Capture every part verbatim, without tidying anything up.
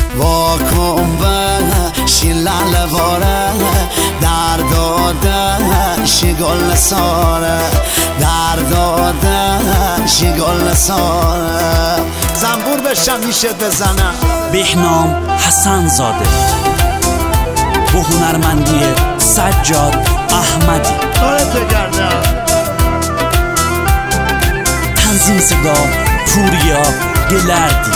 واکن بشی لال واره در دادش گل ساره در دادش گل ساره زنبور بشم میشه بزنم. بهنام حسن زاده با هنرمندی سجاد احمدی، تنظیم صدا پوریا گلردی.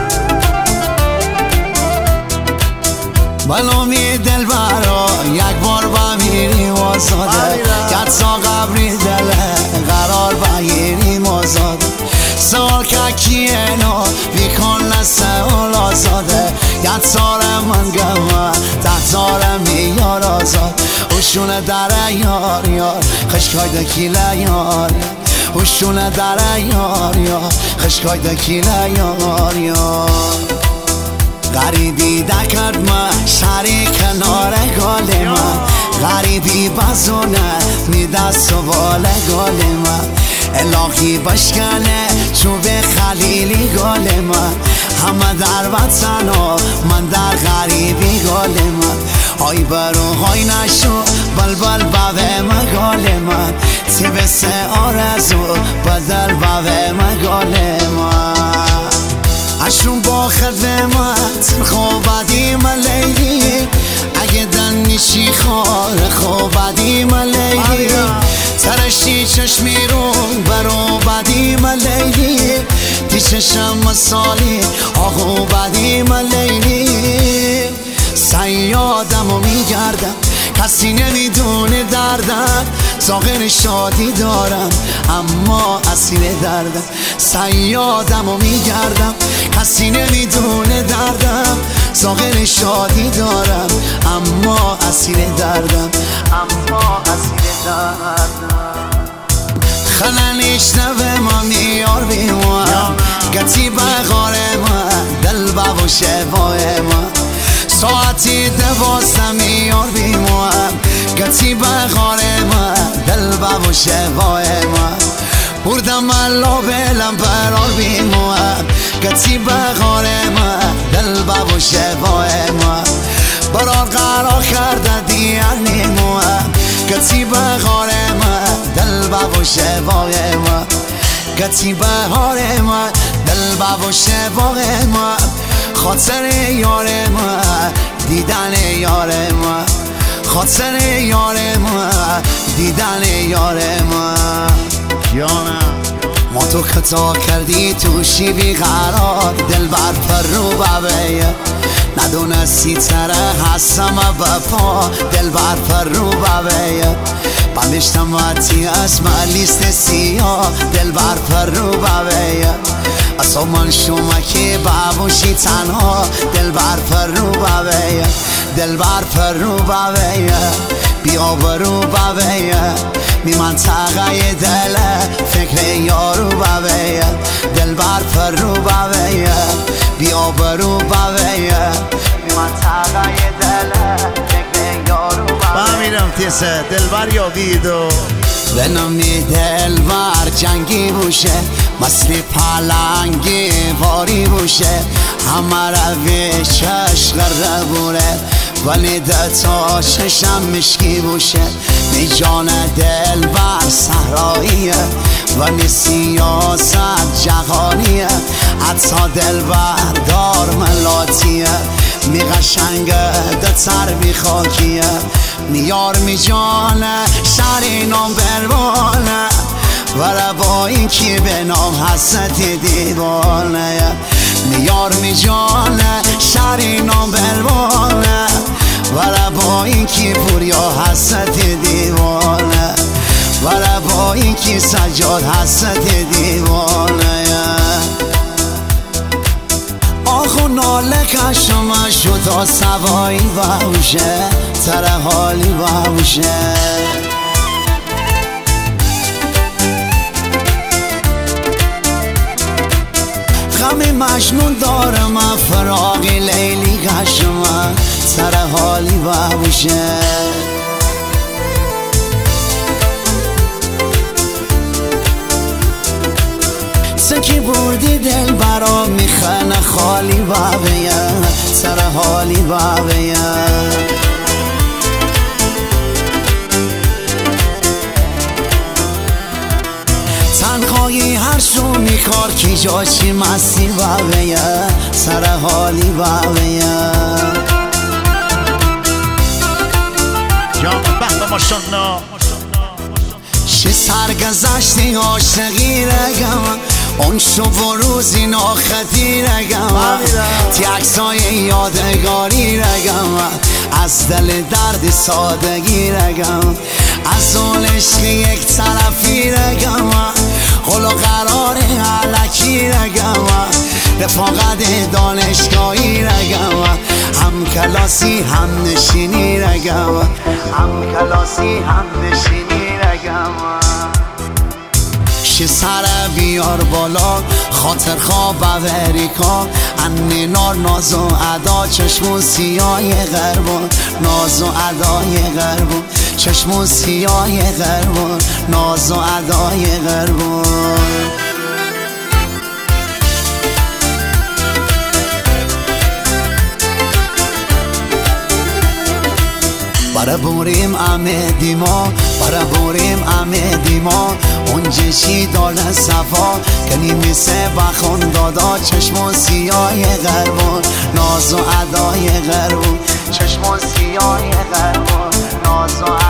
بلامی دل برا یک بار بمیریم آزاده کتسا قبری دله قرار بگیریم آزاده سال که کیه نو بیکن نسال آزاده کتسار من گمه تحتار میار آزاد اوشون در یار یار خشکای دکیله یار اوشون در یار یار خشکای دکیله یار یار غریبی دکرد من شری کنار گال من غریبی بزونه میده سوال گال من الهی بشکنه چوب خلیلی گال من همه در وطن و من در غریبی گال من های برو های نشو بلبل بوه مگال من تیبس آرزو بدل بوه مگال من اشون با خدمت خوابدیم لیلی اگه دنیشی خار خوابدیم لیلی ترشی چشمی رو برو بدیم لیلی تی چشم سالی آقو بدیم لیلی سیادم و میگردم کسی نمیدونه دردم ساغر شادی دارم اما اسیر دردم سیادم و میگردم کسی نمیدونه دردم ساغر شادی دارم اما اسیر دردم اما اسیر دردم خلنش نوه ما میار بیموام گتی بغار ما دل بابو شبای ما ساعتی دوازده میار بیموام گتی بغار ما دل بابو شبای ما بردم الله بلم برار بیموام گتی بغار ما دل بابو شبای ما برار قرار کرده دیار نیموام گتی بغار ما دل بابو شبای ما گتی بغار ما دل بابو شبای ما خاطر یار ما دیدن یار ما خاطر یار ما دیدن یار ما جانم ما تو خطا کردی توشی بیقرار دل بر پر رو ببه ندونستی تره هستم بپا دل بر پر رو ببه بندشتم وقتی اسم لیست سیاه دل بر پر رو ببه اصلا من شمکی بابوشی تنها دل بر پر رو ببه دل بر پر رو ببه بیا برو ببه می منطقه دل فکر یارو ببه دل بر پر رو ببه بیا برو ببه می منطقه دل فکر یارو ببه میرم تیسه دل بر یا بیدو بنامی دل بر جنگی بوشه مثل پلنگی واری بوشه همه روی چشق ربوره ولی دتا چشم مشکی بوشه می جان دل بر صحراییه ولی سیاست جهانیه حتی دل بردار ملاتیه می قشنگه دتر بی خاکیه میار می جانه شری نام بروانه ولی با این کی به نام حسد دیوانه میار می جانه شری نام بروانه ولی با این کی پوریا حسد دیوانه ولی با این کی سجاد حسد دیوانه آخو ناله کشم شد تا سوایی باشه تره حالی باشه غم مجنون دارم فراقی لیلی کشم تره حالی باشه سکی بردی دل برا میخنه خالی بابیه سر حالی باویم تنهایی هر شونی کار کی جاشی مستی باویم سر حالی باویم جام بحث ماشالله چه سرگذشتی عاشقی رگم اون شب و روزی ناخطی رگم تی عکسای یادگاری رگم از دل درد سادگی رگم از اون عشق یک طرفی رگم قول و قرار علکی رگم رفاقت دانشگاهی رگم هم کلاسی هم نشینی رگم هم کلاسی هم نشینی رگم شه سر بیار بالا خاطر خواب اوریکا انی نار ناز و ادا چشم و سیای غربان ناز و ادای غربان چشم و سیای غربان ناز و ادای غربان برا بوریم امه دیما برا بوریم امه دیما اونجا چی داره صفا کنی میسه بخون دادا چشم و سیای غربان ناز و ادای غربان چشم و سیای غربان ناز و